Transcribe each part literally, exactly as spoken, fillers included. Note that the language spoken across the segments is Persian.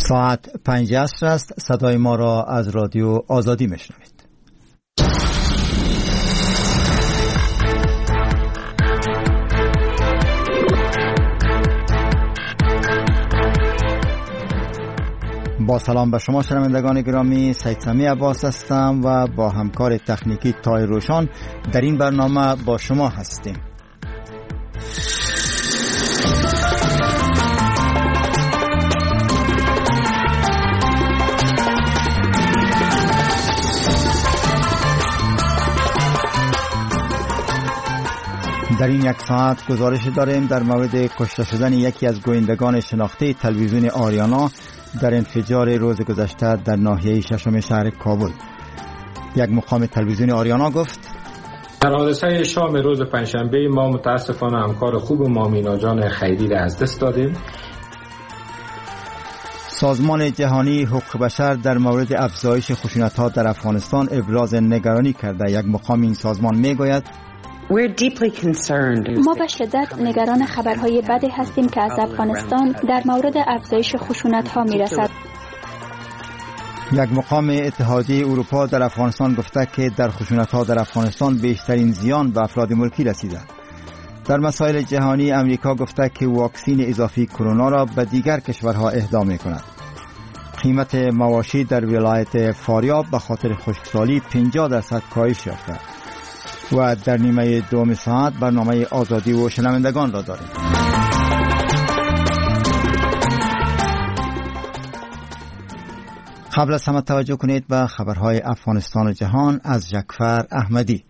ساعت پنج عصر است. صدای ما را از رادیو آزادی میشنوید. با سلام به شما شنوندگان گرامی، سید سمی عباس هستم و با همکار تکنیکی طاهر روشان در این برنامه با شما هستیم. در این یک ساعت گزارش داریم در مورد کشته شدن یکی از گویندگان شناخته تلویزیون آریانا در انفجار روز گذشته در ناحیه ششم شهر کابل. یک مقام تلویزیون آریانا گفت: در حادثه شام روز پنجشنبه ما متاسفانه همکار خوب ما مینا جان خیری را از دست دادیم. سازمان جهانی حقوق بشر در مورد افزایش خشونت‌ها در افغانستان ابراز نگرانی کرده. یک مقام این سازمان میگوید: ما به شدت نگران خبرهای بدی هستیم که از افغانستان در مورد افزایش خشونت‌ها می‌رسد. یک مقام اتحادیه اروپا در افغانستان گفته که در خشونت‌ها در افغانستان بیشترین زیان به افراد ملکی رسیده. در مسائل جهانی امریکا گفته که واکسین اضافی کرونا را به دیگر کشورها اهدا می‌کند. قیمت مواشی در ولایت فاریاب به خاطر خشکسالی پنجاه درصد کاهش یافته. و در نیمه دوم ساعت برنامه آزادی و شنوندگان را داریم. قبل از همه توجه کنید به خبرهای افغانستان و جهان از جعفر احمدی.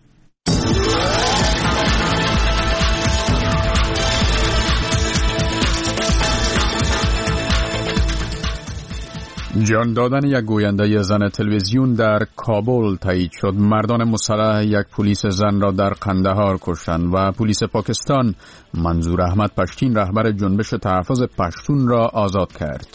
جان دادن یک گوینده زن تلویزیون در کابل تایید شد. مردان مسلح یک پلیس زن را در قندهار کشتند و پلیس پاکستان منظور احمد پشتین رهبر جنبش تحفظ پشتون را آزاد کرد.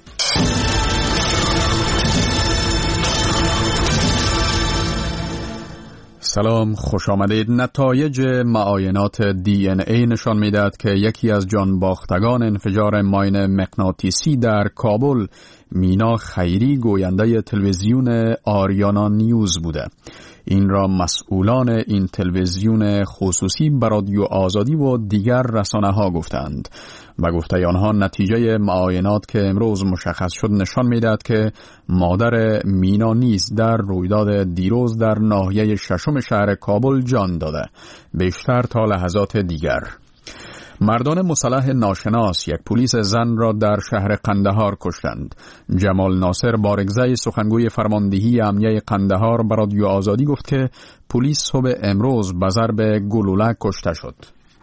سلام، خوش آمدید. نتایج معاینات دی ان ای نشان می‌دهد که یکی از جانباختگان انفجار ماین مغناطیسی در کابل مینا خیری گوینده تلویزیون آریانا نیوز بوده. این را مسئولان این تلویزیون خصوصی به رادیو آزادی و دیگر رسانه‌ها گفتند. و گفته آنها نتیجه معاینات که امروز مشخص شد نشان می‌دهد که مادر مینا نیز در رویداد دیروز در ناحیه ششم شهر کابل جان داده. بیشتر تا لحظات دیگر. مردان مسلح ناشناس یک پلیس زن را در شهر قندهار کشتند. جمال ناصر بارگزای سخنگوی فرماندهی امنیه قندهار به رادیو آزادی گفت که پلیس صبح امروز به ضرب گلوله کشته شد.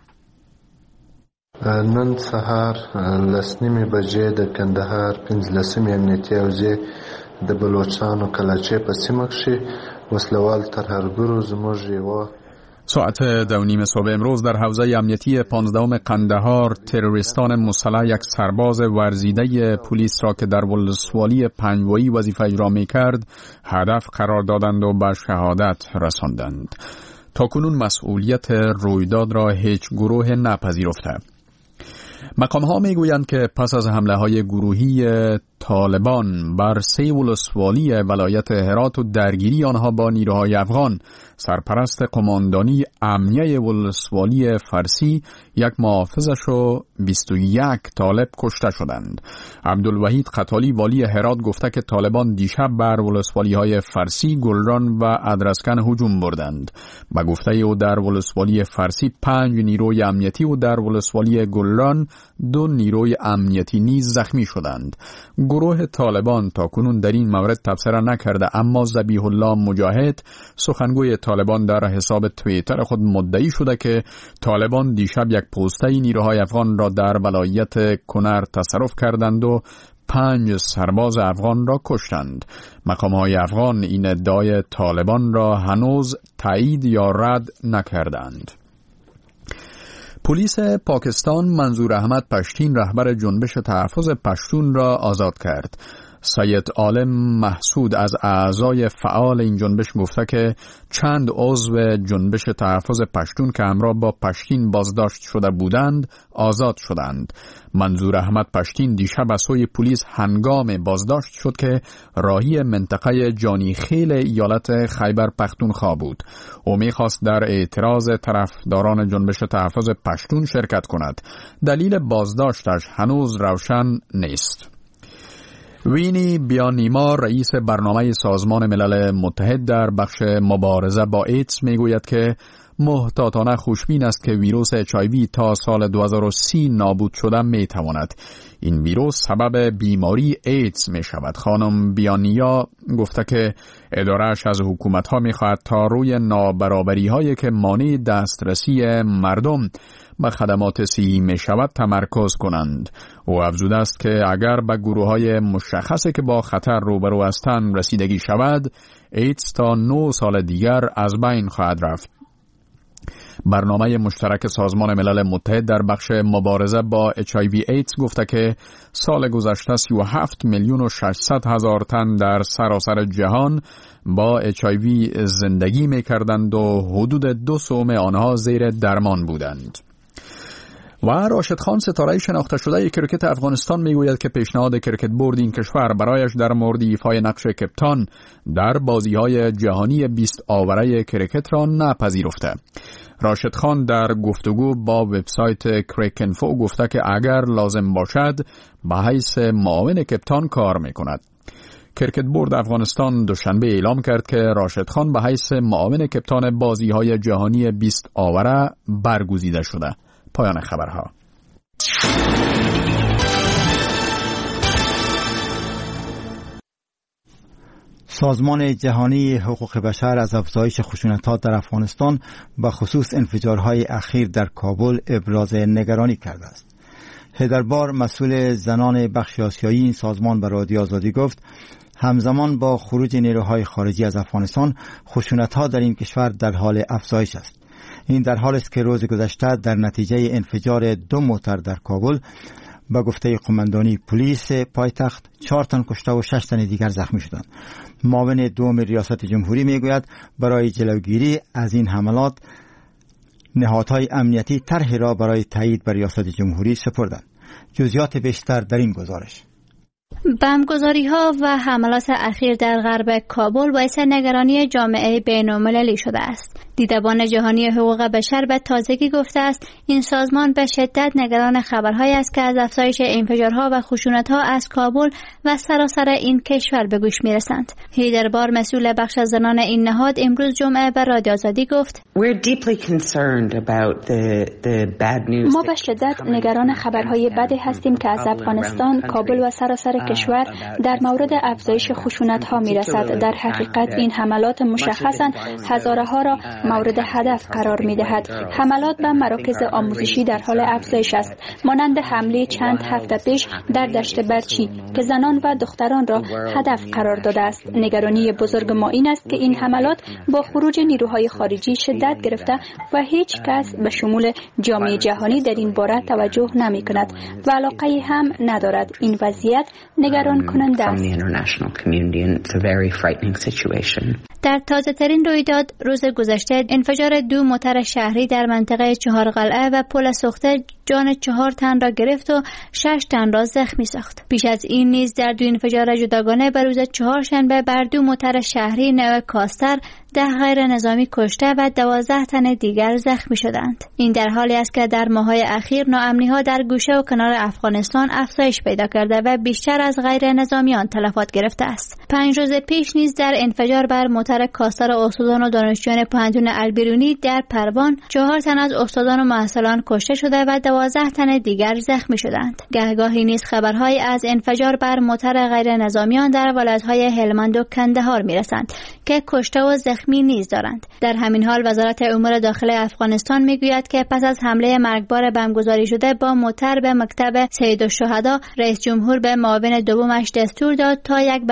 نن سهار لسنیمې بجې د کندهار پنځلسمې امنیتي حوزې د بلوچستان و کلاچې په سیمه کښې وسلوال ترهګرو زموږ یوه ساعت دو نیم صبح امروز در حوزه امنیتی پانزدهم قندهار تروریستان مسلح یک سرباز ورزیده پلیس را که در ولسوالی پنجوایی وظیفه اجرا می‌کرد هدف قرار دادند و به شهادت رساندند. تاکنون مسئولیت رویداد را هیچ گروه نپذیرفته. مقام ها می گویند که پس از حمله های گروهی طالبان بر سه ولسوالی ولایت هرات و درگیری آنها با نیروهای افغان، سرپرست قماندانی امنیه ولسوالی فرسی یک محافظش و بیست و یک طالب کشته شدند. عبدالوحید قتالی والی هرات گفته که طالبان دیشب بر ولسوالی های فرسی، گلران و ادرسکن هجوم بردند. و گفته او در ولسوالی فرسی پنج نیروی امنیتی و در ولسوالی گلران دو نیروی امنیتی نیز زخمی شدند. گروه طالبان تاکنون در این مورد تبصره نکرده، اما ذبیح الله مجاهد سخنگوی طالبان در حساب توییتر خود مدعی شده که طالبان دیشب یک پوسته نیروهای افغان را در ولایت کنر تصرف کردند و پنج سرباز افغان را کشتند. مقام‌های افغان این ادعای طالبان را هنوز تایید یا رد نکردند. پلیس پاکستان منظور احمد پشتین رهبر جنبش تحفظ پشتون را آزاد کرد. سید عالم محسود از اعضای فعال این جنبش گفته که چند عضو جنبش تحفظ پشتون که همراه با پشتین بازداشت شده بودند آزاد شدند. منظور احمد پشتین دیشب از سوی پلیس هنگام بازداشت شد که راهی منطقه جانیخیل ایالت خیبر پختونخوا بود. او می‌خواست در اعتراض طرفداران جنبش تحفظ پشتون شرکت کند. دلیل بازداشتش هنوز روشن نیست. وینی بیانیما رئیس برنامه سازمان ملل متحد در بخش مبارزه با ایدز میگوید که محتاطانه خوشبین است که ویروس اچ آی وی تا سال دو هزار و سی نابود شده میتواند. این ویروس سبب بیماری ایدز می شود. خانم بیانیا گفته که ادارهش از حکومت ها می خواهد تا روی نابرابری هایی که مانع دسترسی مردم به خدمات صحی می شود تمرکز کنند. او افزوده است که اگر به گروه های مشخصی که با خطر روبرو هستند رسیدگی شود، ایدز تا نه سال دیگر از بین خواهد رفت. برنامه مشترک سازمان ملل متحد در بخش مبارزه با اچ آی وی ایدز گفته که سال گذشته سی و هفت میلیون و ششصد هزار تن در سراسر جهان با اچ آی وی زندگی می‌کردند و حدود دو سوم آنها زیر درمان بودند. و راشد خان ستاره شناخته شده کرکت افغانستان میگوید که پیشنهاد کرکت بورد این کشور برایش در مورد ایفای نقش کپتان در بازی‌های جهانی بیست آوره کرکت را نپذیرفته. راشد خان در گفتگو با وبسایت کریکنفو گفته که اگر لازم باشد به حیث معاون کپتان کار میکند. کرکت بورد افغانستان دوشنبه اعلام کرد که راشد خان به حیث معاون کپتان بازی‌های جهانی بیست آوره برگزیده شده. پایان خبرها. سازمان جهانی حقوق بشر از افزایش خشونت‌ها در افغانستان به خصوص انفجارهای اخیر در کابل ابراز نگرانی کرده است. هیدربار مسئول زنان بخش آسیایی این سازمان به رادیو آزادی گفت همزمان با خروج نیروهای خارجی از افغانستان خشونت‌ها در این کشور در حال افزایش است. این در حالی است که روز گذشته در نتیجه انفجار دو موتر در کابل به گفته قماندانی پلیس پایتخت چهار تن کشته و شش تن دیگر زخمی شدند. معاون دوم ریاست جمهوری میگوید برای جلوگیری از این حملات نهادهای امنیتی طرحی را برای تایید به ریاست جمهوری سپردند. جزئیات بیشتر در این گزارش. بمبگذاری‌ها و حملات اخیر در غرب کابل باعث نگرانی جامعه بین‌المللی شده است. دیدبان جهانی حقوق بشر به تازگی گفته است این سازمان به شدت نگران خبرهایی است که از افزایش انفجارها و خشونت‌ها از کابل و سراسر این کشور به گوش می‌رسند. هیدربار مسئول بخش زنان این نهاد امروز جمعه به رادیو آزادی گفت ما به شدت نگران خبرهای بدی هستیم که از افغانستان، کابل و سراسر کشور در مورد افزایش خشونت‌ها می‌رسد. در حقیقت این حملات مشخصاً هزاره ها را مورد هدف قرار می‌دهد. حملات به مراکز آموزشی در حال افزایش است، مانند حمله چند هفته پیش در دشت برچی که زنان و دختران را هدف قرار داده است. نگرانی بزرگ ما این است که این حملات با خروج نیروهای خارجی شدت گرفته و هیچ کس به شمول جامعه جهانی در این باره توجه نمی‌کند و علاقه هم ندارد. این وضعیت نگران کننده است. در تازه ترین رویداد روز گذشته انفجار دو موتر شهری در منطقه چهار قلعه و پل سوخته جان چهار تن را گرفت و شش تن را زخمی ساخت. پیش از این نیز در دو انفجار جداگانه به روز چهارشنبه بر دو موتر شهری نو کاستر ده غیر نظامی کشته و دوازده تن دیگر زخمی شدند. این در حالی است که در ماه‌های اخیر ناامنی‌ها در گوشه و کنار افغانستان افزایش پیدا کرده و بیشتر از غیر نظامیان تلفات گرفته است. پنج روز پیش نیز در انفجار بر موتر کاستر استادان و دانشجویان پوهنتون البیرونی در پروان چهار تن از استادان و محصلان کشته شده و دوازده تن دیگر زخمی شدند. گهگاهی نیز خبرهای از انفجار بر موتر غیر نظامیان در ولایت‌های هلمند و کندهار می‌رسند که کشته و زخمی نیز دارند. در همین حال وزارت امور داخلی افغانستان میگوید که پس از حمله مرگبار بمبگذاری شده با موتر به مکتب سید الشهدا، رئیس جمهور به معاون دومش دستور داد تا یک برنامه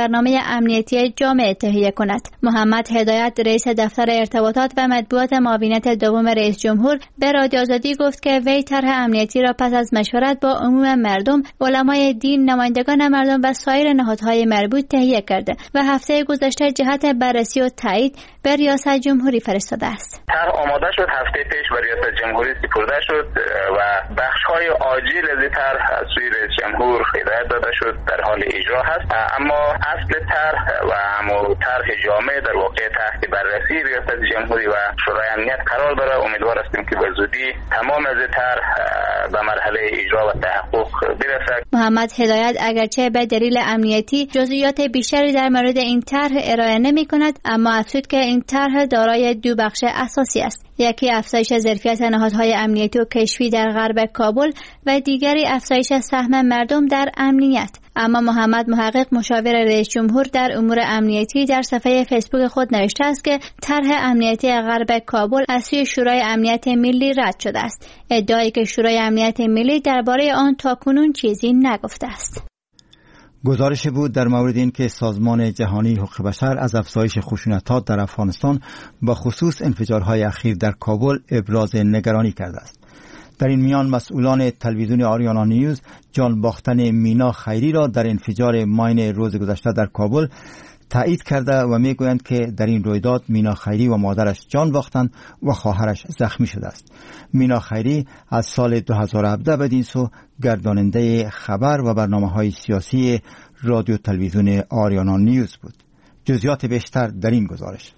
امنیتی جامع تهیه کند. محمد هدایت رئیس دفتر ارتباطات و مطبوعات معاونت دوم رئیس جمهور به رادیو آزادی گفت که وی طرح امنیتی را پس از مشورت با عموم مردم، علمای دین، نمایندگان مردم و سایر نهادهای مربوط تهیه کرده و هفته گذشته جهت بررسی و تایید به ریاست جمهوری فرستاده است. طرح آماده شد، هفته پیش به ریاست جمهوری سپرده شد و بخش‌های عاجل از طرح از سوی رئیس جمهور هدایت داده شد، در حال اجرا هست. اما اصل طرح و همون طرح جامع در واقع تحت بررسی ریاست جمهوری و شورای امنیت قرار داره. امیدوار هستیم که به زودی تمام از طرح به مرحله اجرا و تحقق برسد. محمد هدایت اگرچه به دلیل امنیتی جزئیات بیشتری در مورد این طرح ارائه نمی‌کند، اما افزود که این طرح دارای دو بخش اساسی است: یکی افزایش ظرفیت نهادهای امنیتی و کشفی در غرب کابل و دیگری افزایش سهم مردم در امنیت. اما محمد محقق، مشاور رئیس جمهور در امور امنیتی، در صفحه فیسبوک خود نوشته است که طرح امنیتی غرب کابل از سوی شورای امنیت ملی رد شده است. ادعایی که شورای امنیت ملی درباره آن تاکنون چیزی نگفته است. گزارش بود در مورد این که سازمان جهانی حقوق بشر از افزایش خشونت‌ها در افغانستان با خصوص انفجارهای اخیر در کابل ابراز نگرانی کرده است. در این میان مسئولان تلویزیون آریانا نیوز جان باختن مینا خیری را در انفجار ماین روز گذشته در کابل تایید کرده و میگویند که در این رویداد مینا خیری و مادرش جان باختند و خواهرش زخمی شده است. مینا خیری از سال دو هزار و هفده بدین سو گرداننده خبر و برنامه‌های سیاسی رادیو تلویزیون آریانا نیوز بود. جزئیات بیشتر در این گزارش.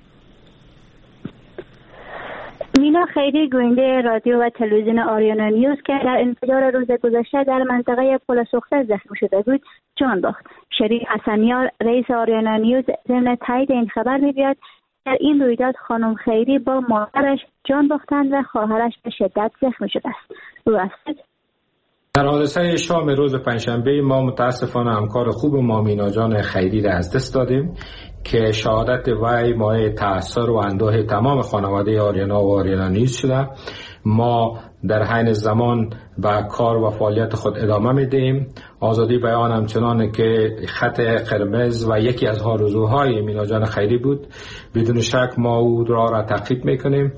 مینا خیری، گوینده رادیو و تلویزیون آریانا نیوز که در انفجار روز گذشته در منطقه پل سوخته زخمی شده بود، جان باخت. شریف حسنیار، رئیس آریانا نیوز، ضمن تایید این خبر می‌گوید در این رویداد خانم خیری با مادرش جان باختند و خواهرش به شدت زخمی شده است. او است در حادثه شام روز پنجشنبه ما متاسفانه همکار خوب ما مینا جان خیری را از دست دادیم که شهادت وی مایه تأثیر و اندوه تمام خانواده آریانا و آریانا نیوز شده. ما در حین زمان به کار و فعالیت خود ادامه میدیم. آزادی بیان همچنان که خط قرمز و یکی از آرزوهای مینا جان خیری بود. بدون شک ما او را را تعقیب میکنیم.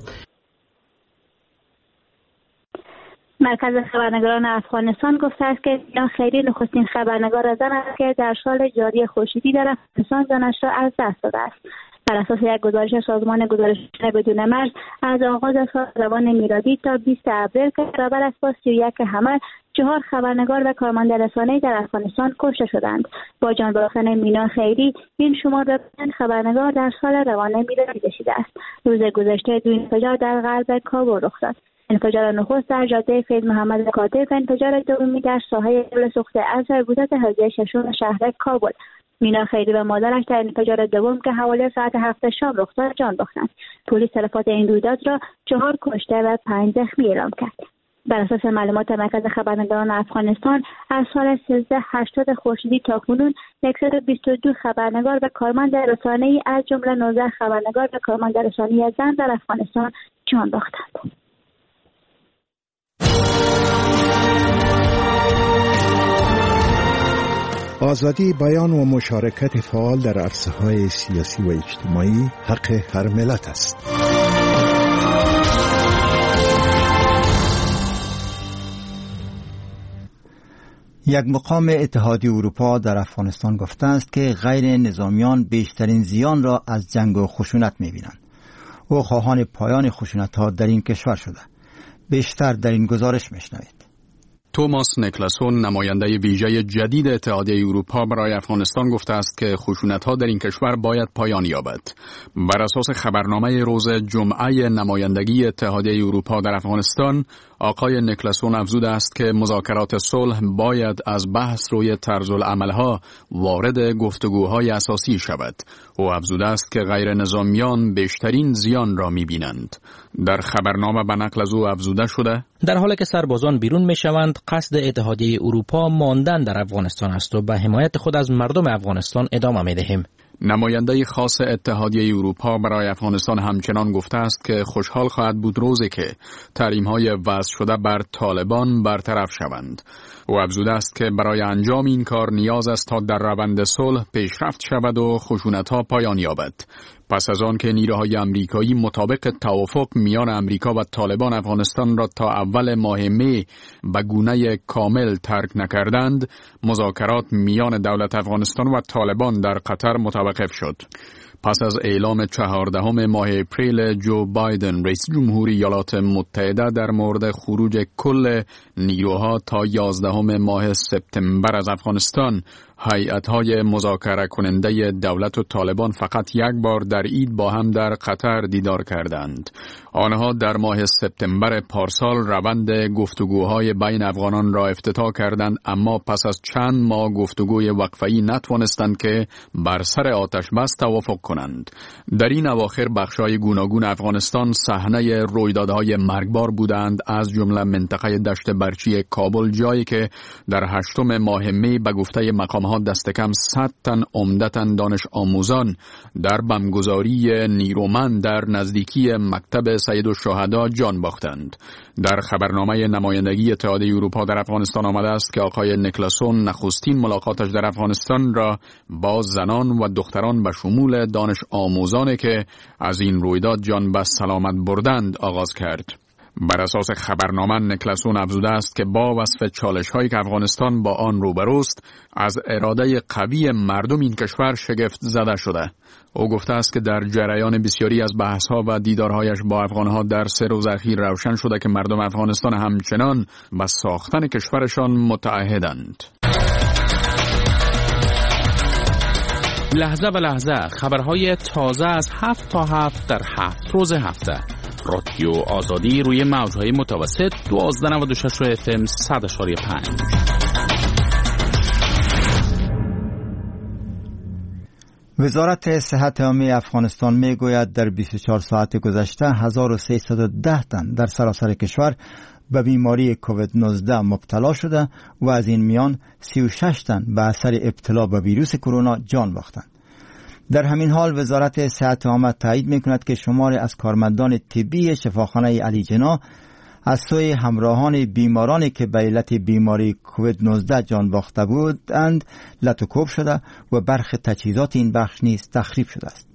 مرکز خبرنگاران افغانستان گفته است که مینا خیری نخستین خبرنگار زن است که در سال جاری خورشیدی در افغانستان جانش را از دست داده است. بر اساس یک گزارش سازمان گزارش بدون مرز، از آغاز سال روان میلادی تا بیست اپریل که برابر است با سی و یک حمل، چهار خبرنگار و کارمند رسانه‌ای در افغانستان کشته شدند. با جان باختن مینا خیری، این شمار به پنج خبرنگار در سال روان میلادی رسیده است. روز گذشته دو انفجار در غرب کابل رخ داد. انفجار نخست در جاده فیض محمد کاتب و انفجار دومی در ساحه پل سوخته از حدود حوزه ششم شهر کابل. مینا خیری و مادرش در انفجار دوم که حوالی ساعت هفت شام رخ داد جان باختند. پلیس تلفات این رویداد را چهار کشته و پنج زخمی اعلام کرد. بر اساس معلومات مرکز خبرنگاران افغانستان، از سال سیزده هشتاد خورشیدی تاکنون صد و بیست و دو خبرنگار و کارمند رسانه‌ای از جمله نوزده خبرنگار و کارمند رسانه‌ای زن در افغانستان جان باختند. آزادی بیان و مشارکت فعال در عرصه‌های سیاسی و اجتماعی حق هر ملت است. یک مقام اتحادیه اروپا در افغانستان گفته است که غیر نظامیان بیشترین زیان را از جنگ و خشونت می‌بینند. او خواهان پایان خشونت‌ها در این کشور شده. بیشتر در این گزارش می‌شنوید. توماس نیکلاسون، نماینده ویژه جدید اتحادیه اروپا برای افغانستان، گفته است که خشونت‌ها در این کشور باید پایان یابد. بر اساس خبرنامه روز جمعه نمایندگی اتحادیه اروپا در افغانستان، آقای نیکلاسون افزوده است که مذاکرات صلح باید از بحث روی طرز العمل‌ها وارد گفتگوهای اساسی شود. او افزوده است که غیر نظامیان بیشترین زیان را می‌بینند. در خبرنامه به نقل از او افزوده شده: در حالی که سربازان بیرون می‌شوند، قصد اتحادیه اروپا ماندن در افغانستان است و به حمایت خود از مردم افغانستان ادامه می‌دهیم. نماینده خاص اتحادیه اروپا برای افغانستان همچنان گفته است که خوشحال خواهد بود روزی که تحریم‌های وضع شده بر طالبان برطرف شوند. او افزوده است که برای انجام این کار نیاز است تا در روند صلح پیشرفت شود و خشونت‌ها پایان یابد. پس از آن که نیروهای آمریکایی مطابق توافق میان آمریکا و طالبان افغانستان را تا اول ماه می به گونه کامل ترک نکردند، مذاکرات میان دولت افغانستان و طالبان در قطر متوقف شد. پس از اعلام چهاردهم ماه اپریل جو بایدن رئیس جمهوری ایالات متحده در مورد خروج کل نیروها تا یازدهم ماه سپتامبر از افغانستان، هیئت‌های مذاکره کننده دولت و طالبان فقط یک بار در عید با هم در قطر دیدار کردند. آنها در ماه سپتامبر پارسال روند گفتگوهای بین افغانان را افتتاح کردند، اما پس از چند ماه گفتگوی وقفه‌ای نتوانستند که بر سر آتش بس توافق کنند. در این اواخر بخش‌های گوناگون افغانستان صحنه رویدادهای مرگبار بودند، از جمله منطقه دشت برچی کابل، جایی که در هشتم ماه می به گفته مقام ها دست کم صد تن عمدتاً دانش آموزان در بمبگذاری نیرومند در نزدیکی مکتب سید الشهدا جان باختند. در خبرنامه نمایندگی اتحادیه اروپا در افغانستان آمده است که آقای نیکلاسون نخستین ملاقاتش در افغانستان را با زنان و دختران به شمول دانش آموزانی که از این رویداد جان به سلامت بردند آغاز کرد. بر اساس خبرنامه نیکلاسون افزوده است که با وصف چالش هایی که افغانستان با آن روبروست، از اراده قوی مردم این کشور شگفت زده شده. او گفته است که در جریان بسیاری از بحث ها و دیدارهایش با افغان ها در سه روز اخیر روشن شده که مردم افغانستان همچنان به ساختن کشورشان متعهدند. لحظه به لحظه خبرهای تازه از هفت تا هفت در هفت روز هفته. رادیو آزادی روی موجهای متوسط دوازده نود و شش اف ام صد اشاری پنج. وزارت صحت عامه افغانستان می گوید در بیست و چهار ساعت گذشته هزار و سیصد و ده تن در سراسر کشور به بیماری کووید نوزده مبتلا شده و از این میان سی و شش تن به اثر ابتلا به ویروس کرونا جان باختند. در همین حال وزارت صحت عامه تایید می‌کند که شماری از کارمندان طبی شفاخانه علی جناح از سوی همراهان بیمارانی که به علت بیماری کووید نوزده جان باخته بودند لطوکوب شده و برخی تجهیزات این بخش نیز تخریب شده است.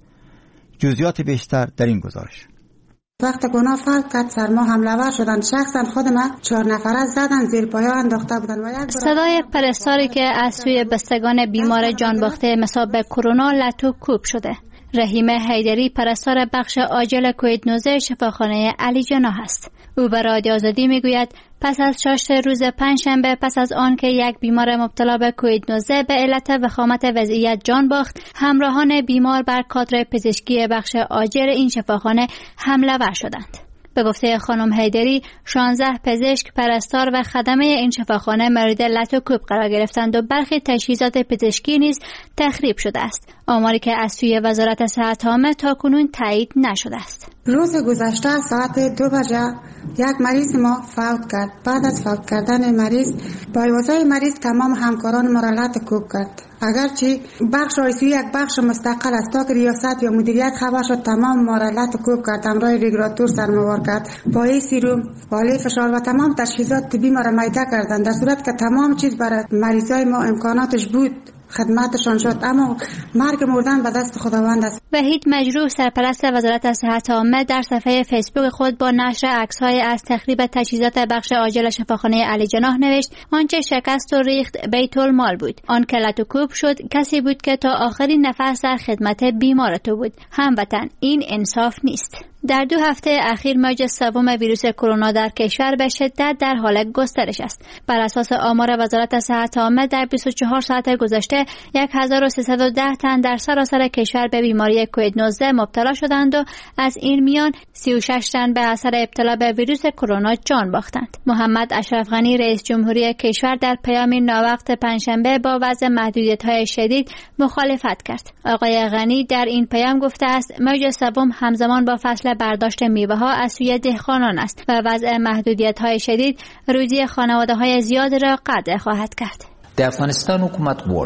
جزئیات بیشتر در این گزارش. وقت گناه فرق کرد سرما حمله‌ور شدن، شخصا خود من چهار نفره زدن زیر پایا انداخته بودن و یک صدای پرستاری که از سوی بستگان بیمار جان باخته مصاب به کرونا لطو کوب شده. رحیمه حیدری پرستار بخش عاجل کووید نوزده شفاخانه علی جناح است. او به رادیو آزادی میگوید پس از چاشت روز پنجشنبه، پس از آن که یک بیمار مبتلا به کووید نوزده به علت وخامت وضعیت جان باخت، همراهان بیمار بر کادر پزشکی بخش عاجل این شفاخانه حمله ور شدند. به گفته خانم حیدری، شانزده پزشک، پرستار و خدمه این شفاخانه مورد لطوکوب قرار گرفتند و برخی تجهیزات پزشکی نیز تخریب شده است. آماری که از سوی وزارت صحت عامه تاکنون تایید نشده است. روز گذشته ساعت دو بجه یک مریض ما فوت کرد. بعد از فوت کردن مریض با واسای مریض تمام همکاران ما را لطوکوب کرد. اگرچه بخش آیسیو یک بخش مستقل است، تا که ریاست یا مدیریت خبر شد تمام ما را لطوکوب کرد، امرای ریگولاتور سرموار کرد، با ای سیروم، بالای فشار و تمام تجهیزات طبی ما را میده کردند، در صورت که تمام چیز برای مریضای ما امکاناتش بود خدمتشان شد، اما مرگ مردن به دست خداوند است. وحید مجروح سرپرست وزارت صحت عامه در صفحه فیسبوک خود با نشر عکس‌های از تخریب تجهیزات بخش عاجل شفاخانه علی جناح نوشت آنچه شکست و ریخت بیت المال بود، آن که لطوکوب شد کسی بود که تا آخرین نفس در خدمت بیمار تو بود. هموطن، این انصاف نیست. در دو هفته اخیر موج سوم ویروس کرونا در کشور به شدت در حال گسترش است. بر اساس آمار وزارت صحت عامه در بیست و چهار ساعت گذشته هزار و سیصد و ده تن در سراسر کشور به بیماری کووید نوزده مبتلا شدند و از این میان سی و شش تن به اثر ابتلا به ویروس کرونا جان باختند. محمد اشرف غنی رئیس جمهوری کشور در پیامی ناوقت پنجشنبه با وضع محدودیت‌های شدید مخالفت کرد. آقای غنی در این پیام گفته است موج سوم همزمان با فصل برداشت میوه ها از سوی دهقانان است و وضع محدودیت های شدید روزی خانواده های زیاد را قطع خواهد کرد. د افغانستان حکومت غواړي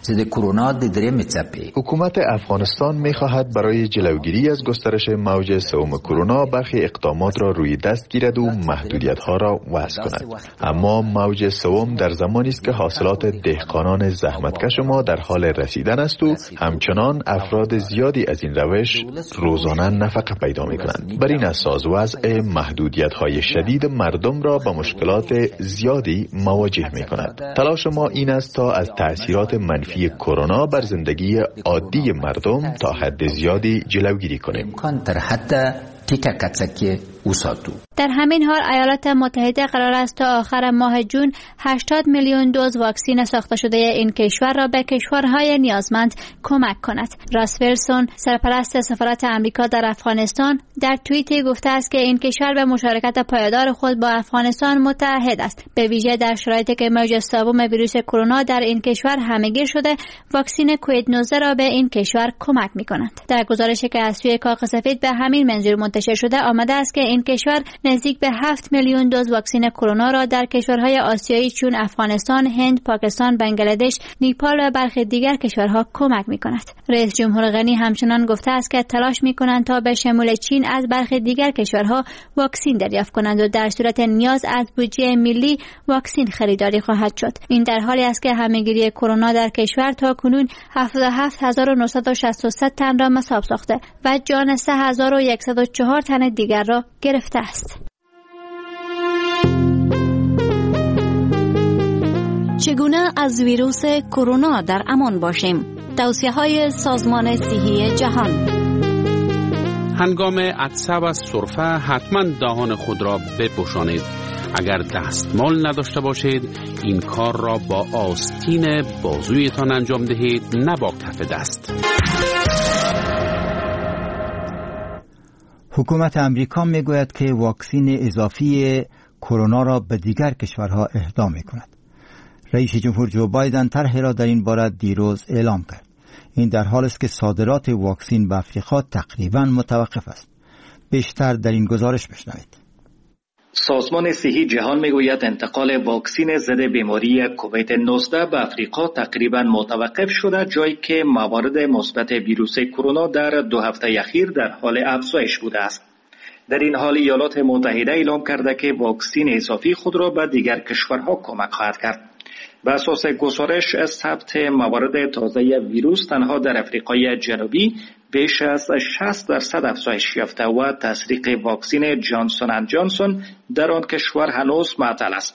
ضد کرونا د درېمې څپې. حکومت افغانستان می‌خواهد برای جلوگیری از گسترش موج سوم کرونا برخی اقدامات را روی دست گیرد و محدودیت‌ها را وضع کند. اما موج سوم در زمانی است که حاصلات دهقانان زحمتکش ما در حال رسیدن است و همچنان افراد زیادی از این روش روزانه نفقه پیدا می‌کنند. بر این اساس وضع محدودیت‌های شدید مردم را با مشکلات زیادی مواجه می‌کند. تلاش ما این است تا از تأثیرات منفی کرونا بر زندگی عادی مردم تا حد زیادی جلوگیری کنیم. در همین حال ایالات متحده قرار است تا آخر ماه جون هشتاد میلیون دوز واکسن ساخته شده این کشور را به کشورهای نیازمند کمک کند. راس ویلسون، سرپرست سفارت آمریکا در افغانستان، در توییتی گفته است که این کشور به مشارکت پایدار خود با افغانستان متحد است، به ویژه در شرایطی که موج سوم ویروس کرونا در این کشور همه‌گیر شده. واکسن کووید نوزده را به این کشور کمک می‌کند. در گزارشی که از سوی کاخ سفید به همین منظور منتشر شده آمده است که این کشور نزدیک به هفت میلیون دوز واکسن کرونا را در کشورهای آسیایی چون افغانستان، هند، پاکستان، بنگلادش، نیپال و برخی دیگر کشورها کمک می‌کند. رئیس جمهور غنی همچنان گفته است که تلاش می‌کنند تا به شمول چین از برخی دیگر کشورها واکسن دریافت کنند و در صورت نیاز از بودجه ملی واکسن خریداری خواهد شد. این در حالی است که همه‌گیری کرونا در کشور تا کنون هفتاد و هفت هزار و نهصد و شصت و سه تن را مصاب ساخته و جان سه هزار و صد و چهار تن دیگر را گرفته است. چگونه از ویروس کرونا در امان باشیم؟ توصیه‌های سازمان صحی جهان. هنگام عطسه و سرفه حتما دهان خود را بپوشانید. اگر دستمال نداشته باشید این کار را با آستین بازویتان انجام دهید، نه با کف دست. حکومت امریکا میگوید که واکسن اضافی کرونا را به دیگر کشورها اهدا میکند. رئیس جمهور جو بایدن طرحی را در این باره دیروز اعلام کرد. این در حالی است که صادرات واکسن به آفریقا تقریباً متوقف است. بیشتر در این گزارش بشنوید. سازمان صحی جهان میگوید انتقال واکسن ضد بیماری کووید نوزده به آفریقا تقریباً متوقف شده، جایی که موارد مثبت ویروس کرونا در دو هفته اخیر در حال افزایش بوده است. در این حال ایالات متحده اعلام کرده که واکسن اضافی خود را به دیگر کشورها کمک خواهد کرد. بر اساس گزارش ثبت موارد تازه ویروس تنها در آفریقای جنوبی بیش از شصت درصد افزایش یافته و تسریق واکسن جانسون اند جانسون در آن کشور هنوز معطل است.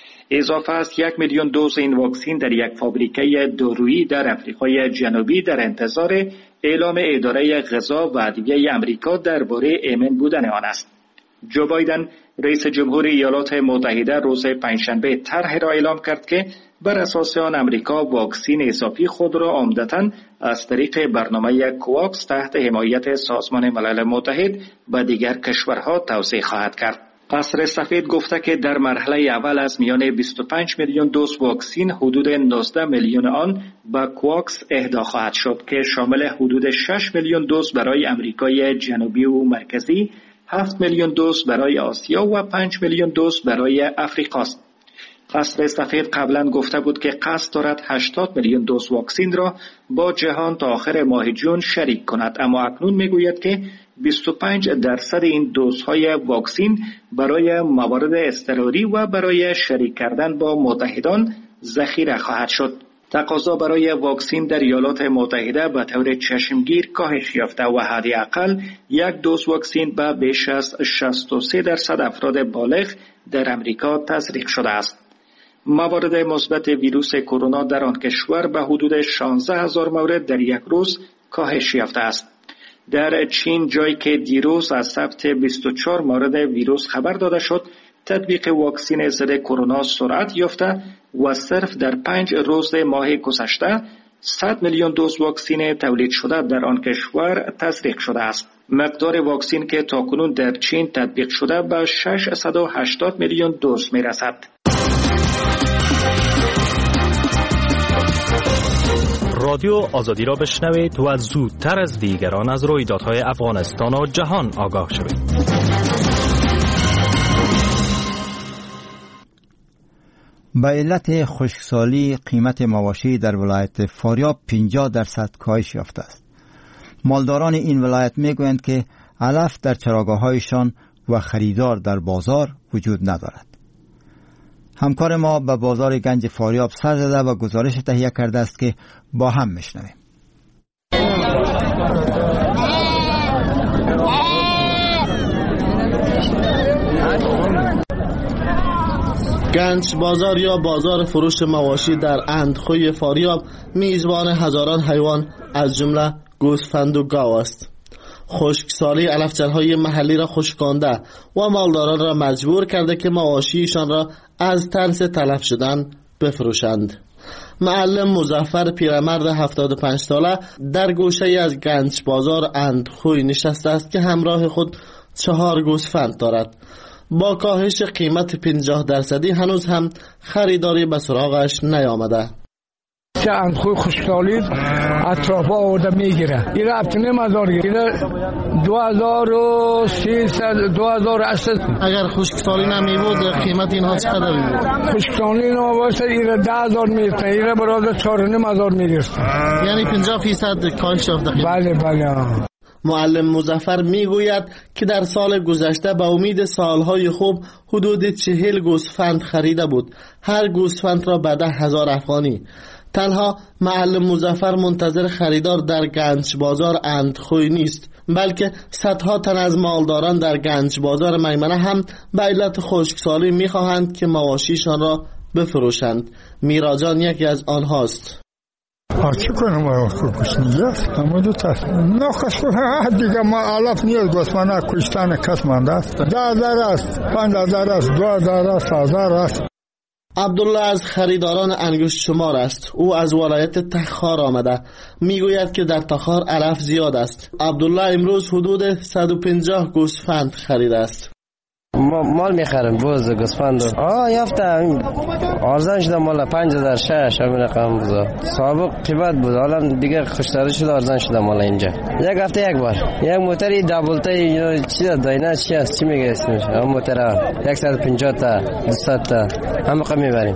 اضافه از یک میلیون دوز این واکسن در یک فابریکه دارویی در آفریقای جنوبی در انتظار اعلام اداره غذا و ادویه آمریکا درباره ایمن بودن آن است. جو بایدن رئیس جمهور ایالات متحده روز پنجشنبه طرحی را اعلام کرد که بر اساس آن امریکا واکسن اضافی خود را عمدتاً از طریق برنامه کواکس تحت حمایت سازمان ملل متحد به دیگر کشورها توزیع خواهد کرد. قصر سفید گفته که در مرحله اول از میان بیست و پنج میلیون دوز واکسن حدود نوزده میلیون آن به کواکس اهدا خواهد شد که شامل حدود شش میلیون دوز برای امریکای جنوبی و مرکزی، هفت میلیون دوز برای آسیا و پنج میلیون دوز برای آفریقا است. قصر سفید قبلا گفته بود که قصد دارد هشتاد میلیون دوز واکسن را با جهان تا آخر ماه جون شریک کند، اما اکنون میگوید که بیست و پنج درصد این دوزهای واکسن برای موارد اضطراری و برای شریک کردن با متحدان ذخیره خواهد شد. تقاضا برای واکسن در ایالات متحده به طور چشمگیر کاهش یافته و حداقل یک دوز واکسن به بیش از شصت و سه درصد افراد بالغ در امریکا تزریق شده است. موارد مثبت ویروس کرونا در آن کشور به حدود شانزده هزار مورد در یک روز کاهش یافته است. در چین، جایی که دیروز از ثبت بیست و چهار مورد ویروس خبر داده شد، تطبیق واکسن ضد کرونا سرعت یافته و صرف در پنج روز ماه گذشته صد میلیون دوز واکسن تولید شده در آن کشور تزریق شده است. مقدار واکسن که تاکنون در چین تطبیق شده به ششصد و هشتاد میلیون دوز میرسد. رادیو آزادی را بشنوید و زودتر از دیگران از رویدادهای افغانستان و جهان آگاه شوید. به علت خشکسالی قیمت مواشی در ولایت فاریاب پنجاه درصد کاهش یافته است. مالداران این ولایت میگویند که علف در چراگاه‌هایشان و خریدار در بازار وجود ندارد. همکار ما به بازار گنج فاریاب سر زده و گزارش تهیه کرده است که با هم میشنویم. گنج بازار یا بازار فروش مواشی در اندخوی فاریاب میزبان هزاران حیوان از جمله گوسفند و گاو است. خشکسالی علفچرهای محلی را خشکانده و مالداران را مجبور کرده که مواشیشان را از ترس تلف شدن بفروشند. معلم مظفر پیرمرد هفتاد و پنج ساله در گوشه از گنج بازار اندخوی نشسته است که همراه خود چهار گوسفند دارد. با کاهش قیمت پنجاه درصدی هنوز هم خریداری به سراغش نیامده. چه اندخوی خشکسالی اطراف آورده میگیره. این افتنه مزار گیره دو هزار و سیصد دو هزار و هشتصد. اگر خشکسالی نمیبود قیمت اینها چقدر میبود؟ خشکسالی نباشه ایره ده هزار میرسه، ایره برای چهار و نیم هزار میرسه. یعنی پنجاه فیصد کاهش یافته. بله بله. معلم مظفر میگوید که در سال گذشته به امید سالهای خوب حدود چهل گوسفند خریده بود، هر گوسفند را به ده هزار افغانی. تنها معلم مظفر منتظر خریدار در گنج بازار اندخوی نیست، بلکه صدها تن از مالداران در گنج بازار میمنه هم به علت خشکسالی میخواهند که مواشیشان را بفروشند. میراجان یکی از آنهاست. چه کنم آقا کشت نیست همه دو تا نخش کنم دیگه ما علف نیست گوسفند کشتن کس مانده است. ده هزار است، پنج هزار است، دو هزار است، هزار است. عبدالله از خریداران انگشت شمار است. او از ولایت تخار آمده. میگوید که در تخار علف زیاد است. عبدالله امروز حدود صد و پنجاه گوسفند خرید است. مال میخرم بوز گوسفند. آه یافته ارزان شده مال پنج هزار شش همین رقم بود. سابق قیمت بود حالا دیگه خوشتر شده ارزان شده مال اینجا. یک هفته یک بار یک موتری دابل تا چی داینه چی است چی میگه اسمش هم موتر صد و پنجاه تا دویست تا هم رقم میبریم.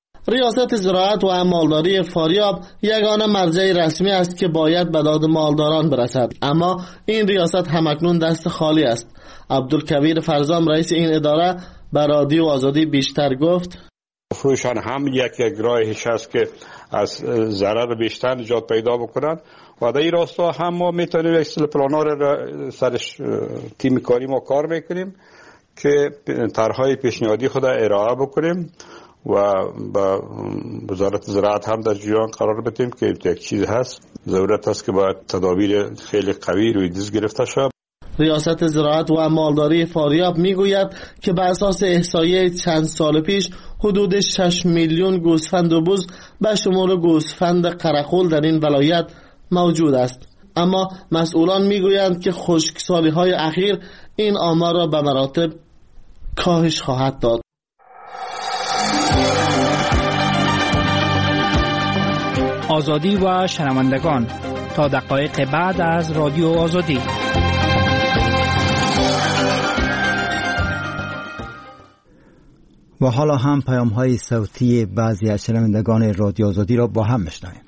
ریاست زراعت و مالداری فاریاب یگانه مرجع رسمی است که باید به داد مالداران برسد، اما این ریاست همکنون دست خالی است. عبدالکبیر فرزام رئیس این اداره به رادیو آزادی بیشتر گفت: فروشان هم یک یک راهش است که از ضرر بیشتر نجات پیدا بکنند و در این راستا هم ما میتونیم اکسل پلانا را سرش تیم کاری ما کار میکنیم که طرحهای پیشنهادی خود ارائه بکنیم و با وزارت زراعت هم در جریان قرار بدیم که یک چیز هست ضرورت است که باید تدابیر خیلی قوی روی دست گرفته شود. ریاست زراعت و مالداری فاریاب میگوید که بر اساس احصایه چند سال پیش حدود شش میلیون گوسفند و بز به شمول گوسفند قرقول در این ولایت موجود است، اما مسئولان میگویند که خشکسالی های اخیر این آمار را به مراتب کاهش خواهد داد. آزادی و شنوندگان، تا دقایق بعد از رادیو آزادی. و حالا هم پیام های صوتی بعضی از شنوندگان رادیو آزادی را با هم میشنویم.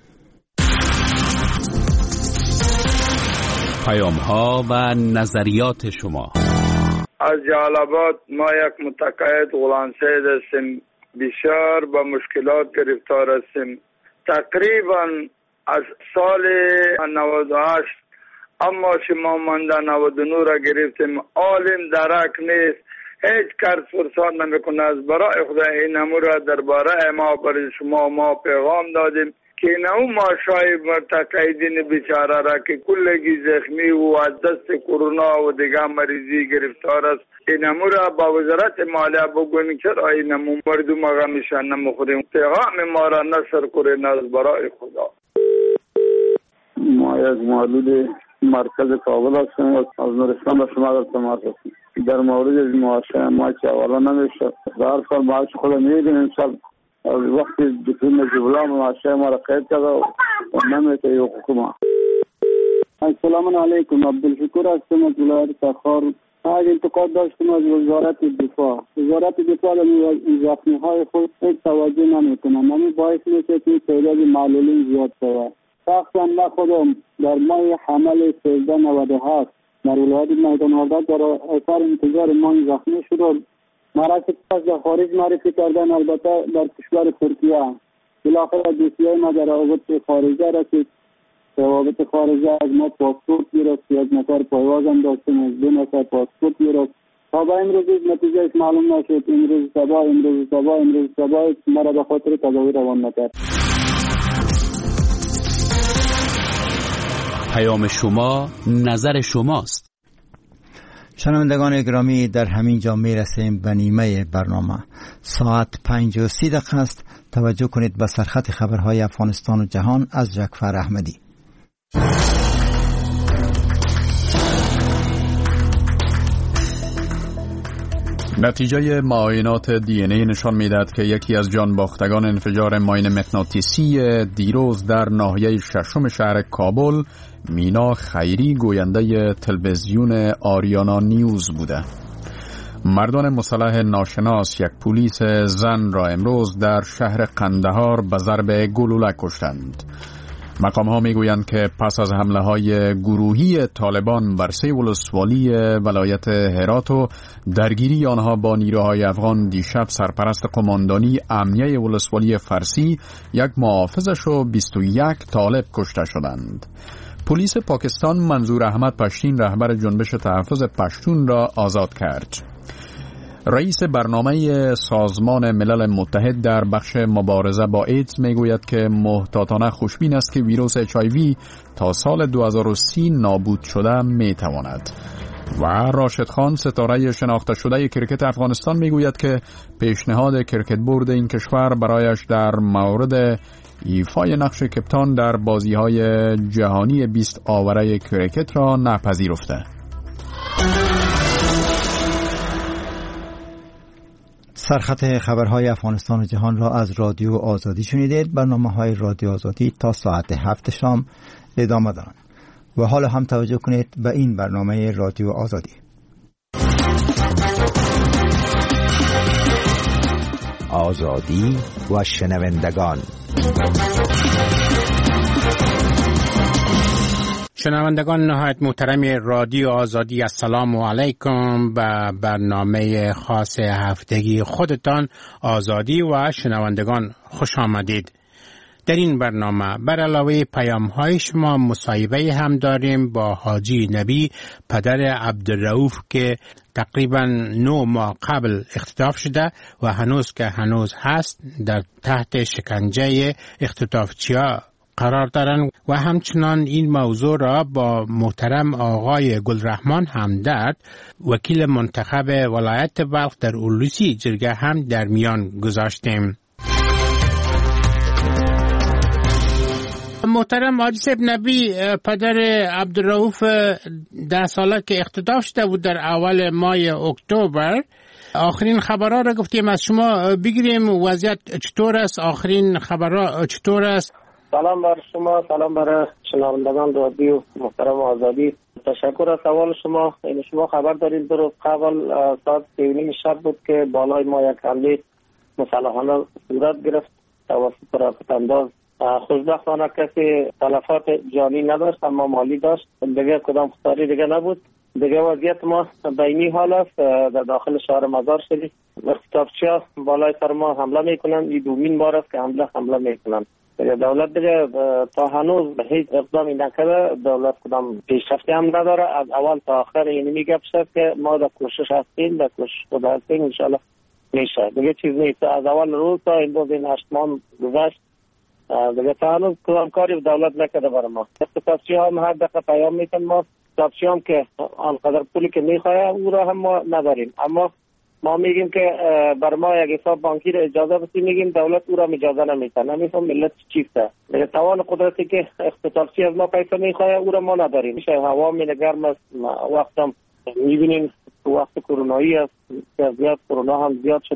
پیام ها و نظریات شما. از جلال‌آباد ما یک متقاعد غلام سید هستیم، بسیار با مشکلات گرفتار هستیم. تقریبا از سال نود و هشت اما شما مانده نود و نه را گرفتیم. عالم درک نیست، هیچ کس فرصت نمیکنه. از برای خدا این امور را درباره ما برای شما ما پیغام دادیم که نو ماشای متقاعدین بیچاره را که کلگی زخمی و از دست کرونا و دیگه مریضی گرفتار است، این امور را با وزارت مالیه بگوین چرا این امور مردم آقا میشن نمخوریم. پیغام ما را نشر کنین از برای خدا. ما یک معلول مرکز کابل هستیم و از نورستان به شما در تماس هستیم. در مورد معاشه ما که اولا نمیشه هر سال معاش خود میدین امسال وقتی دکتر نجیب‌الله معاشه ما را قید کرده و نمیشه حقوق ما. السلام علیکم، عبدالشکور هستم از ولایت تخار از انتقاد داشتیم از وزارت دفاع. وزارت دفاع این زخمی های خود هیچ توجه نمیکنن. همین باعث میشه که تعداد معلولین زیاد شود. شخصا من خودم در ماه حمل سیزده نود و هفت در ولایت میدان وردک در اثر انتظار ما زخمی شد. مرا که پس در خارج معرفی کردن، البته در کشور ترکیه. بالاخره دوسیه ما در روابط خارجه رسید. روابط خارجه از ما پاسپورت گرفت، یک نفر پایواز هم داشتیم، از دو نفر پاسپورت گرفت. تا به امروز نتیجهش معلوم نشد. امروز صبح امروز صبح امروز صبح مرا به خاطر تداوی روان نکرد. پیام شما نظر شماست. شنوندگان گرامی، در همین جا می رسیم به نیمه برنامه. ساعت پنج و سی دقیقه است. توجه کنید به سرخط خبرهای افغانستان و جهان از جعفر احمدی. نتیجه معاینات دی ان ای نشان می‌دهد که یکی از جانباختگان انفجار ماین مغناطیسی دیروز در ناحیه ششم شهر کابل، مینا خیری، گوینده تلویزیون آریانا نیوز بوده. مردان مسلح ناشناس یک پلیس زن را امروز در شهر قندهار به ضرب گلوله کشتند. مقام ها می گویند که پس از حمله های گروهی طالبان بر سه ولسوالی ولایت هرات و درگیری آنها با نیروهای افغان، دیشب سرپرست قماندانی امنیه ولسوالی فرسی، یک محافظش و بیست و یک طالب کشته شدند. پلیس پاکستان منظور احمد پشتین، رهبر جنبش تحفظ پشتون، را آزاد کرد. رئیس برنامه سازمان ملل متحد در بخش مبارزه با ایدز میگوید که محتاطانه خوشبین است که ویروس اچ آی وی تا سال دو هزار و سی نابود شده میتواند. و راشد خان، ستاره شناخته شده کرکت افغانستان، میگوید که پیشنهاد کرکت بورد این کشور برایش در مورد ایفای نقش کپتان در بازی‌های جهانی بیست آوره کرکت را نپذیرفته. سرخط خبرهای افغانستان و جهان را از رادیو آزادی شنیدید. برنامه‌های رادیو آزادی تا ساعت هفت شام ادامه دارند. و حالا هم توجه کنید به این برنامه رادیو آزادی. آزادی و شنوندگان. شنوندگان نهایت محترم رادیو آزادی، السلام علیکم. به برنامه خاص هفتگی خودتان آزادی و شنوندگان خوش آمدید. در این برنامه بر علاوه پیام های شما مصاحبه هم داریم با حاجی نبی، پدر عبدالرؤوف که تقریبا نه ماه قبل اختطاف شده و هنوز که هنوز هست در تحت شکنجه اختطافچی‌ها قرار دارند. و همچنان این موضوع را با محترم آقای گلرحمان همدرد، وکیل منتخب ولایت بلخ در اولوسی جرگه هم در میان گذاشتیم. محترم حاجی صاحب نبی، پدر عبدالرؤوف ده ساله که اختطاف شده بود در اول ماه اکتبر، آخرین خبرها را گفتیم از شما بگیریم. وضعیت چطور است؟ آخرین خبرها چطور است؟ سلام بر شما، سلام بر شنوندگان رادیو محترم آزادی. تشکر از سوال شما. این شما خبر دارید در قبل ساعت سه و نیم شب بود که بالای ما یک حمله مسلحانه صورت گرفت توسط راکت انداز. خوشبختانه کسی تلفات جانی نداشت، اما مالی داشت. دیگه کدام خساری دیگه نبود. دیگه وضعیت ما بینی حال است. در داخل شهر مزار شریف اختطافچی‌ها بالای سر ما حمله میکنن. این دومین بار است که حمله حمله میکنن. دولت دیگه تا هنوز هیچ اقدامی نکرده. دولت کدام پیشرفتی هم نداره. از اول تا آخر این میگه شد که ما در کوشش هستیم، در کوشش خود هستیم، انشالله میشه. دیگه چیز نیست. از اول روز تا این روز این هشت ماه گذشت، دیگه تا هنوز کدام کاری دولت نکرده برای ما. اقتصادچی هم هر دقیقه پیام میتن ما. اقتصادچی هم که آنقدر پولی که میخواه او را هم ما نداریم، اما ما میگیم که بر ما یک حساب بانکی را اجازه بسی، میگیم دولت او را اجازه نمیده. نمیفهم ملت چیسته. دیگه توان قدرتی که اقتصادچی از ما پیسه میخواه او را ما نداریم. میشه هوا مینه گرم است. وقتم میبینیم وقت کرونایی است که زیاد کرونا هم زیاد شده.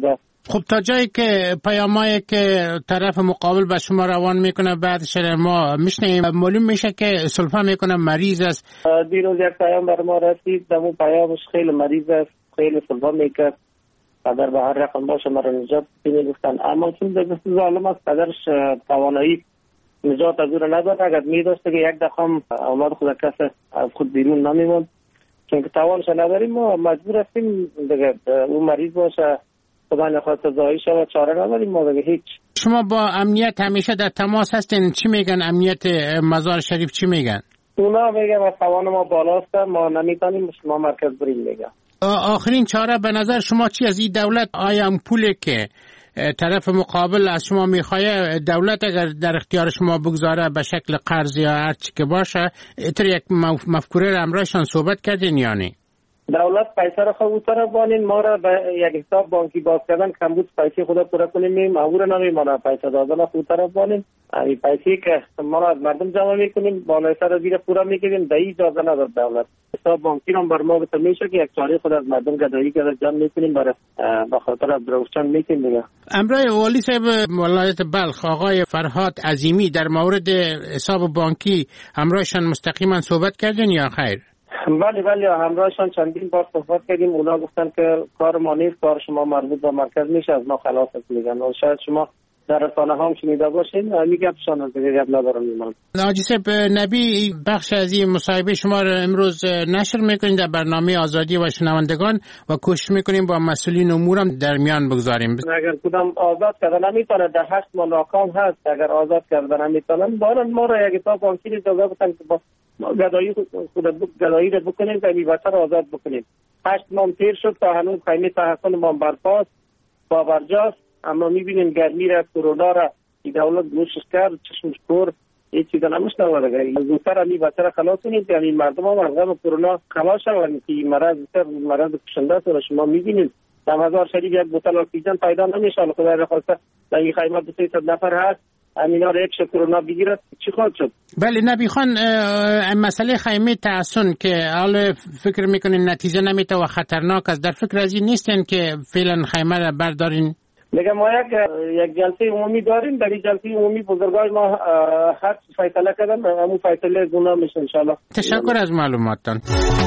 خب تا جایی که پیامایی که طرف مقابل به شما روان میکنه بعدش ما میشنیم معلوم میشه که سلفا میکنه مریض است. دیروز یک پیام بر ما رسید، دمو پیامش خیلی مریض است، خیلی سلفا میکرد، قدر به هر رقم باشه مرا نجات میگفتن، اما چون دست ظالم است قدرش توانایی نجات از او را نداره. اگر میداشته که یک دقیقه اولاد خود کس از خود بیرون نمیموند، چون که توانش نداریم ما مجبور هستیم دیگه اون مریض باشه خدا نخواسته زایی شد و چاره نداریم ما دیگه هیچ. شما با امنیت همیشه در تماس هستین، چی میگن امنیت مزار شریف چی میگن؟ اونا میگن از توان ما بالاست ما نمیتونیم شما مرکز بریم میگن. آخرین چاره به نظر شما چی از این دولت؟ آیا اون پولی که طرف مقابل از شما میخواه دولت اگر در اختیار شما بگذاره به شکل قرض یا هر چی که باشه اتر یک مفکوره را امرایشان صحبت کردین یا نه؟ دولت پیسه را خود طرف بانین، ما را به یک حساب بانکی باز کردن کم بود پیسه خدا پورا کنیم میم او را نمیم ما را پیسه دادن خود طرف بانین. این پیسه که ما را از مردم جمع میکنیم بالای سر زیر پورا میکنیم دهی اجازه نداد دولت. حساب بانکی را بر ما بتا میشه که یک چاری خود از مردم گدایی که جمع میکنیم برای به خاطر عبدالرحمن میکنیم دیگه. امرای والی صاحب ولایت بلخ آقای فرهاد عظیمی در مورد حساب بانکی همراهشان مستقیما صحبت کردین یا خیر؟ بله بله همراهشان چندین بار صحبت کردیم، اونا گفتن که کار ما نیست، کار شما مربوط به مرکز میشه از ما خلاص است میگن. و شاید شما در رسانه هم شنیده باشین میگفتشان از دیگه گپ ندارم میمون. حاجی صاحب نبی بخش از این مصاحبه شما رو امروز نشر میکنیم در برنامه آزادی و شنوندگان و کوشش میکنیم با مسئولین امورم در میان بگذاریم. اگر کدام آزاد کردن نمیتونه در هشت ما ناکام هست، اگر آزاد کردن نمیتونن بارن ما را یک تا بانکی اجازه بدن که با گدایی خود گدایی رو بکنیم و میواتر آزاد بکنیم. هشت ماه تیر شد تا هنوز خیمه تحصیل ما برپاست با برجاست، اما میبینیم گرمی را کرونا را این دولت گوشش کرد چشمش کور هیچ چیز نمیشنوه دیگه. زودتر میواتر خلاص کنیم که این مردم هم از غم کرونا خلاص شوند که این مرض سر مرض کشنده است و شما میبینید در مزار شریف یک بوتل اکسیژن پیدا نمیشه. خدا را خواسته در این خیمه دو سیصد نفر هست امینا رو یک شب کرونا بگیرد چی خواهد شد؟ بله نبی خان مسئله خیمه تحسن که حال فکر میکنین نتیجه نمیته و خطرناک است، در فکر از این نیستین که فعلا خیمه را بردارین؟ میگم ما یک یک جلسه عمومی داریم، در این جلسه عمومی بزرگای ما هر فیصله کردن همون فیصله گونه میشه ان شاء الله. تشکر از معلوماتتان.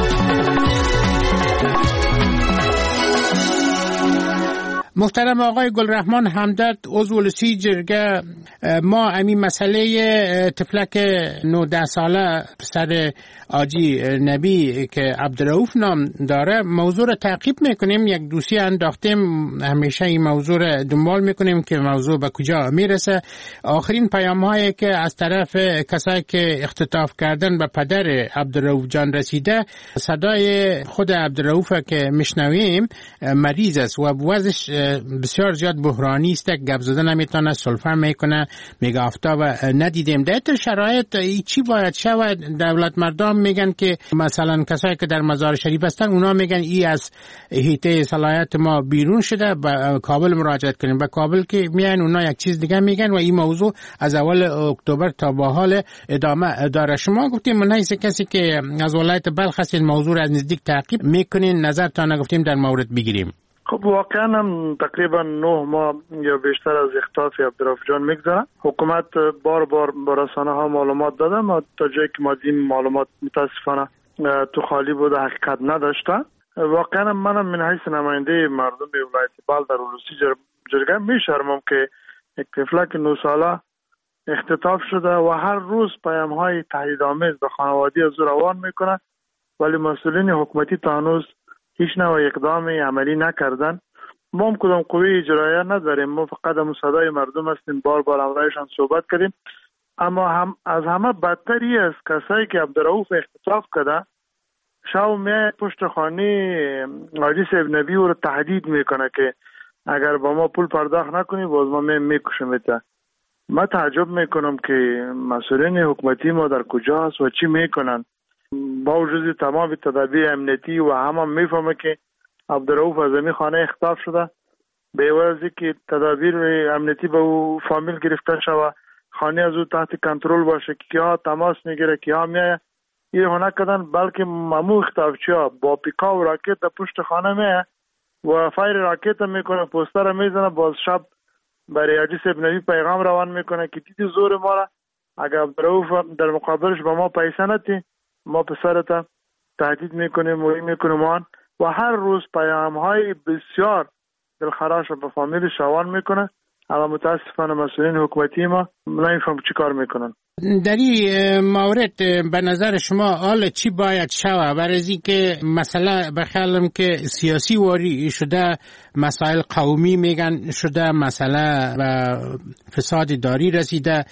محترم آقای گلرحمان همدرد عضو ولسی جرگه، ما امی مسئله طفلک نوده ساله پسر آجی نبی که عبدالرؤوف نام داره موضوع را تعقیب میکنیم، یک دوسیه انداختیم، همیشه این موضوع را دنبال میکنیم که موضوع به کجا میرسه. آخرین پیام هایی که از طرف کسایی که اختطاف کردن به پدر عبدالرؤوف جان رسیده، صدای خود عبدالرؤوف که میشنویم مریض است و وضعش بسیار زیاد بحرانی است، گپ زدن نمیتونه، سلفه میکنه، میگه آفتاب ندیدیم. در این شرایط چی باید شود؟ دولت مردم میگن که مثلا کسایی که در مزار شریف هستن اونا میگن ای از حیطه صلاحیت ما بیرون شده، به کابل مراجعه کنیم. به کابل که میان اونا یک چیز دیگه میگن و این موضوع از اول اکتبر تا به حال ادامه داره. شما گفتیم من هیچ کسی که از ولایت بلخ هستین موضوع از نزدیک تعقیب میکنین، نظرتان گفتیم در مورد بگیریم. خب واقعا هم تقریبا نه ماه یا بیشتر از اختطاف عبدالرؤوف جان میگذره. حکومت بار بار با رسانه ها معلومات داده، ما تا جایی که ما دیم معلومات متاسفانه تو خالی بود، حقیقت نداشته. واقعا منم من حیث نماینده مردم ولایت بلخ در ولسی جرگه میشرمم که یک طفلک نه ساله اختطاف شده و هر روز پیام های تهدیدآمیز به خانواده از او روان میکنه، ولی مسئولین حکومتی تا هنوز هیچ نوع اقدامی عملی نکردن. ما هم کدام قوی اجرایه نداریم، ما فقط هم صدای مردم هستیم، بار بار امرایشان صحبت کردیم. اما هم از همه بدتری است کسایی که عبدالرؤوف اختطاف کرده شاو می پشت خانه حاجی صاحب نبی رو تهدید میکنه که اگر با ما پول پرداخت نکنی باز ما می میکشمت. ما تعجب میکنم که مسئولین حکومتی ما در کجا هست و چی میکنن. با وجود تمام تدابیر امنیتی و همه میفهمه که عبدالرؤوف از این خانه اختطاف شده، به عوضی که تدابیر امنیتی به او فامیل گرفته شده، خانه از او تحت کنترل باشه، کیا تماس میگیره کیا میایه، این هنه کردن. بلکه ممو اختطافچی ها با پیکا و راکت در پشت خانه میایه و فایر راکت میکنه، پوستر میزنه، باز شب برای حاجی صاحب نبی پیغام روان میکنه که دیدی زور ما را، اگر عبدالرؤوف در مقابلش به ما پیسه ندی ما پسرت تهدید میکنیم و میکنیم آن و هر روز پیام های بسیار دلخراش به فامیلش روان میکنه. اما متاسفانه مسئولین حکومتی ما نمیفهم چی کار میکنن. در این مورد به نظر شما حال چی باید شوه برای از که مثلا بخیالم که سیاسی واری شده، مسائل قومی میگن شده، مثلا و فساد داری رسیده،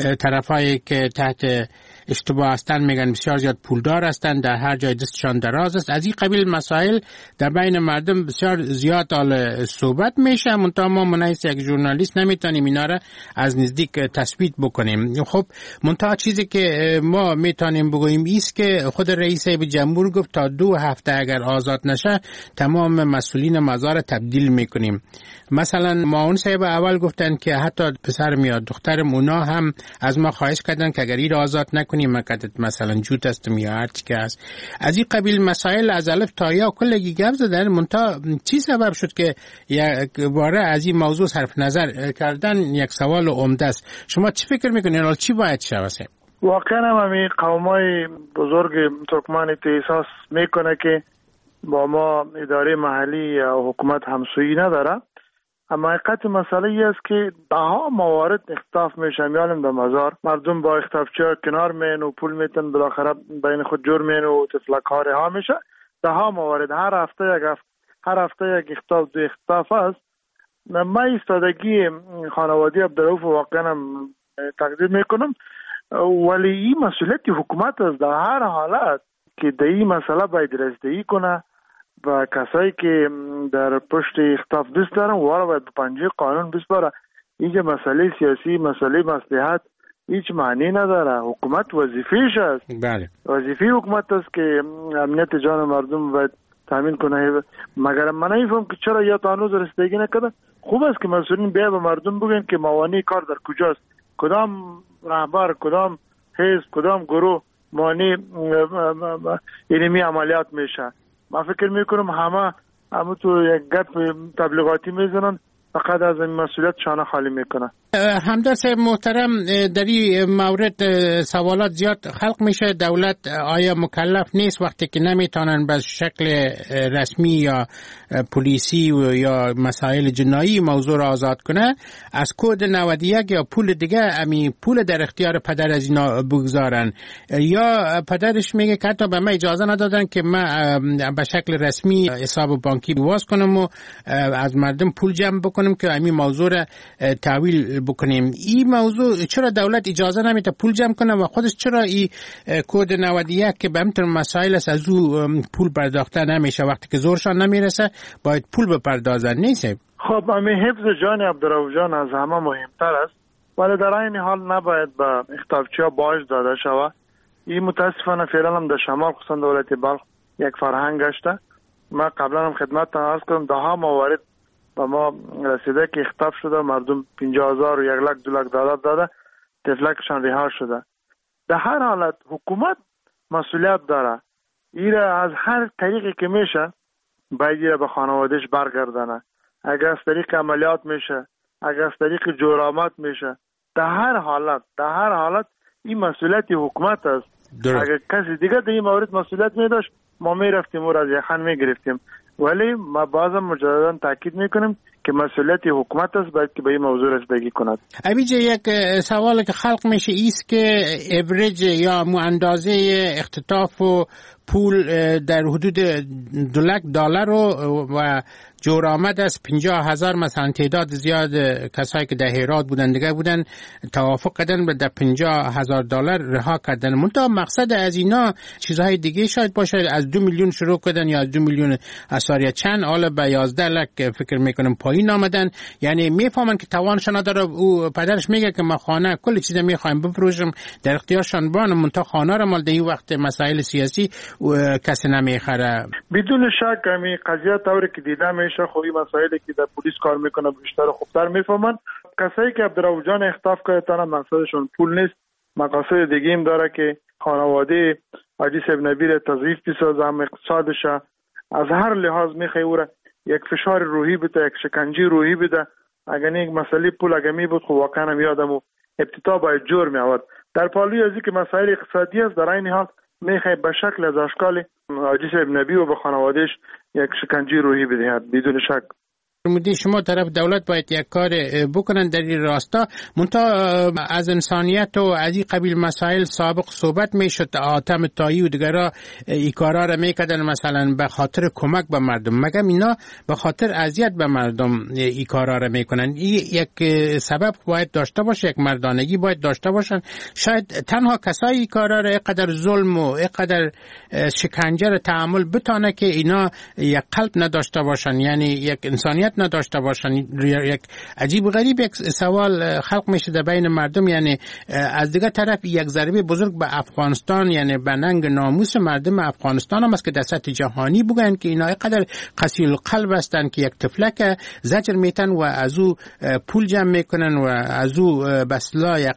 طرفایی که تحت اشتباه هستند میگن بسیار زیاد پولدار هستند، در هر جای دستشان دراز است. از این قبیل مسائل در بین مردم بسیار زیاد حال صحبت میشه، منتها ما منحیث یک ژورنالیست نمیتونیم اینا را از نزدیک تثبیت بکنیم. خب منتها چیزی که ما میتونیم بگوییم ایست که خود رئیس جمهور گفت تا دو هفته اگر آزاد نشه تمام مسئولین مزار تبدیل میکنیم. مثلا معاون صاحب اول گفتن که حتی پسر میاد دخترم اونا هم از ما خواهش کردن که اگر این آزاد نکنیم مکدت مثلا جوت هستم یا هر چی که هست. از این قبیل مسائل از الف تا یا کلگی گپ زدن، منتها چی سبب شد که یک باره از این موضوع صرف نظر کردن یک سوال عمده است. شما چی فکر میکنین حالا چی باید شه؟ واقعا همین قومای بزرگ ترکمن احساس میکنه که با ما اداره محلی یا حکومت همسویی نداره، اما حقیقت مسئله ای است که ده ها موارد اختلاف میشه میالم در مزار، مردم با اختلافچی کنار مین و پول میتن بالاخره بین خود جور مین و تفلکاره ها میشه. ده ها موارد هر هفته یک هفته هر هفته یک اختلاف دو اختلاف است. من ایستادگی خانواده عبدالرؤوف واقعا تقدیر میکنم، ولی این مسئولیت حکومت است در هر حالت که در این مسئله باید رسیدگی کنه و کسایی که در پشت اختلاف دست دارن وارا باید به پنجه قانون بسپاره. اینجا مسئله سیاسی، مسئله مصلحت هیچ معنی نداره. حکومت وظیفه‌اش است. بله. وظیفه حکومت است که امنیت جان مردم باید تامین کنه. مگر من نمیفهم که چرا یا تا هنوز رسیدگی نکرده. خوب است که مسئولین بیا به مردم بگن که موانع کار در کجاست، کدام رهبر، کدام حزب، کدام گروه مانع اینمی عملیات میشه. من فکر میکنم همه همه تو یک گپ تبلیغاتی میزنن، فقط از این مسئولیت شانه خالی میکنه. همدار صاحب محترم، در این مورد سوالات زیاد خلق میشه. دولت آیا مکلف نیست وقتی که نمیتونن به شکل رسمی یا پلیسی یا مسائل جنایی موضوع را آزاد کنه، از کد نود و یک یا پول دیگه امی پول در اختیار پدر از اینا بگذارن؟ یا پدرش میگه که حتی به من اجازه ندادن که من به شکل رسمی حساب بانکی باز کنم و از مردم پول جمع بکنم که امی موضوع را تحویل بکنیم. این موضوع چرا دولت اجازه نمیده پول جمع کنه و خودش چرا این کد نود و یک که به همین مسائل است از او پول پرداخته نمیشه؟ وقتی که زورشان نمیرسه باید پول بپردازن، نیست؟ خب همین حفظ جان عبدالرؤوف جان از همه مهمتر است، ولی در این حال نباید به اختلافچی‌ها باج داده شود. این متاسفانه فعلا هم در شمال خصوصا دولت بلخ یک فرهنگ گشته. ما قبلا هم خدمت عرض کردم ده ها موارد و ما رسیده که اختلاف شده، مردم پنجاه هزار و یک لک دو لک داده داده تفلکشان رها شده. در هر حالت حکومت مسئولیت داره، ایره از هر طریقی که میشه باید ایره به خانوادهش برگردانه. اگر از طریق عملیات میشه، اگر از طریق جرامت میشه، در هر حالت در هر حالت این مسئولیت حکومت است. درست. اگر کسی دیگه در این مورد مسئولیت میداشت ما میرفتیم و از یخن میگرفتیم، ولی ما بازم مجددا تاکید میکنیم که مسئولیت حکومت است باید که به این موضوع رسیدگی کند. ابیجه یک سوال که خلق میشه ایست که اوریج یا مو اندازه اختطاف و پول در حدود دو لک دلار و جرامت از پنجاه هزار، مثلا تعداد زیاد کسایی که در هرات بودن دیگه بودن توافق کردن به در پنجاه هزار دلار رها کردن. منتها مقصد از اینا چیزهای دیگه شاید باشه، از دو میلیون شروع کردن یا از دو میلیون اثاریه چند حالا به یازده لک فکر میکنم پایین آمدن. یعنی میفهمن که توانشان نداره. او پدرش میگه که ما خانه کل چیز میخوایم بفروشم، در اختیارشان بانه، منتها خانه را مال در این وقت مسائل سیاسی کسی نمیخره. بدون شک همین قضیه طوری که دیده میشه خوبی مسائلی که در پلیس کار میکنه بیشتر خوبتر میفهمن. کسایی که عبدالرؤوف جان اختطاف کردن مقصدشون پول نیست، مقاصد دیگه هم داره که خانواده حاجی صاحب نبی را تضعیف بسازه، هم اقتصادش از هر لحاظ میخواه او را یک فشار روحی بده، یک شکنجه روحی بده. اگر یک مسئله پول اگر می بود خب واقعا هم یادم ابتدا باید جور می آورد. در پالوی ازی که مسائل اقتصادی است در این حال میخوای به شکل از اشکال حاجی صاحب نبی و به خانوادهش یک شکنجه روحی بدهد بدون شک. فرمودی شما طرف دولت باید یک کار بکنن در این راستا، منتها از انسانیت و از این قبیل مسائل سابق صحبت میشد. آتم تایی و دیگرها این کارا را میکردن مثلا به خاطر کمک به مردم، مگم اینا به خاطر اذیت به مردم این کارا را میکنن. این یک سبب باید داشته باشه، یک مردانگی باید داشته باشن. شاید تنها کسایی این کارا را اینقدر ظلم و اینقدر شکنجه را تحمل بتونه که اینا یک قلب نداشته باشن، یعنی یک انسانیت نداشته باشن. یک عجیب غریب یک سوال خلق میشه در بین مردم، یعنی از دیگه طرف یک ضربه بزرگ به افغانستان، یعنی به ننگ ناموس مردم افغانستان هم است که در سطح جهانی بگن که اینا اینقدر قسیل قلب هستن که یک تفلک زجر میتن و از او پول جمع میکنن و از او بسلا یک